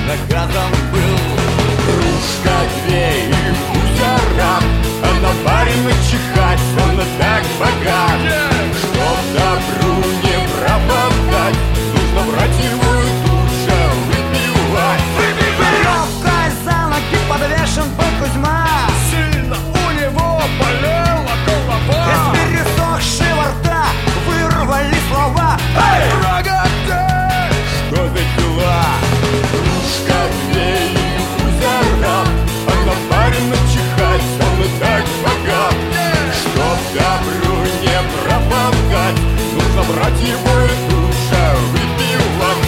наказан был. Кружка две и Кузя рад, а на баре начихать он так богат. Чтоб добру не пропадать, нужно брать его и тут же выпивать. Веревкой за ноги подвешен был Кузьма, Сильно у него болела голова. из пересохшего рта вырвали слова. Эй! Что за дела? Кружка две и Кузя рад, а на баре начихать он и так богат. Чтоб добру не пропадать, нужно брать его и тут же выпивать.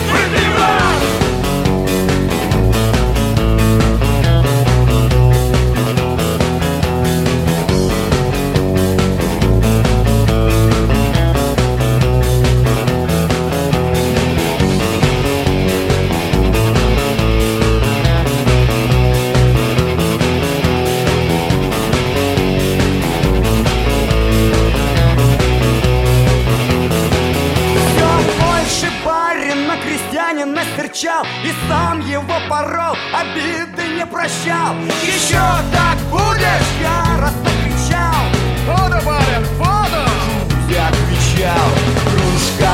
Крестьянин настерчал и сам его порол, обиды не прощал. Еще так будешь, яростно кричал. Воду, барин, воду! Кузя отвечал. Кружка